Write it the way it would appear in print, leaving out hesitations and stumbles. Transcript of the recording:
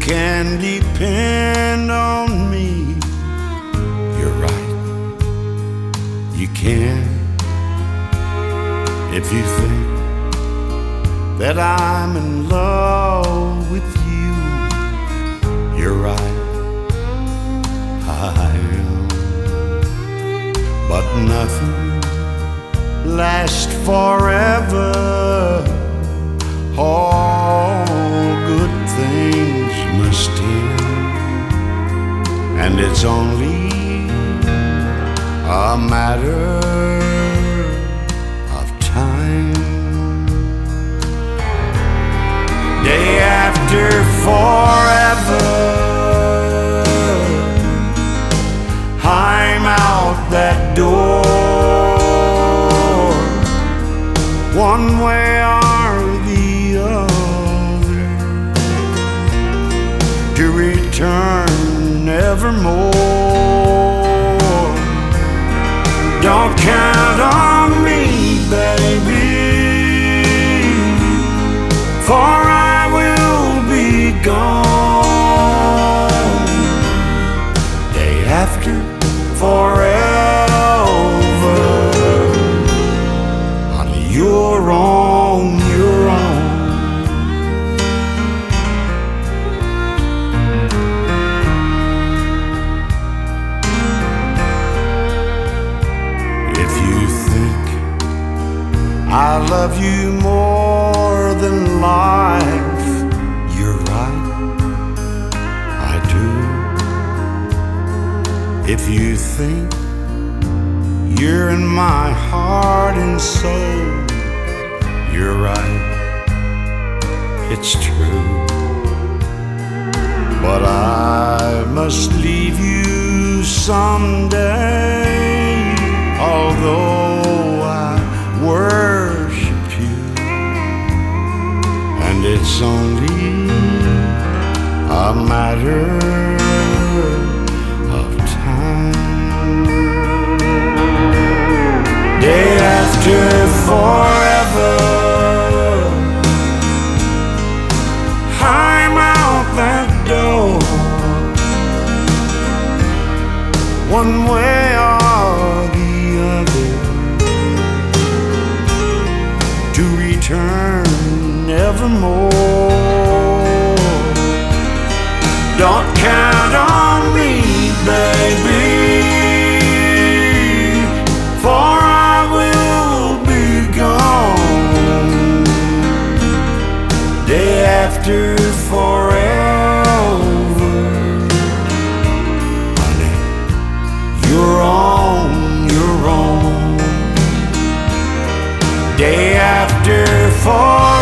can depend on me. You're right, you can. If you think that I'm in love with you, you're right, I am. But nothing lasts forever. All good things must end, and it's only a matter of time. Day after forever, I'm out that door, one way or the other, to return nevermore. Don't count on me, baby, for I will be gone day after forever. Honey, you're on your own. If you think I love you more than life, you're right, I do. If you think you're in my heart and soul, you're right, it's true. But I must leave you someday, although I worship you, and it's only a matter of time. Day after forever, I'm out that door, one way or the other, to return nevermore. Don't count on me, baby, for I will be gone day after forever. Honey, you're on your own day after forever.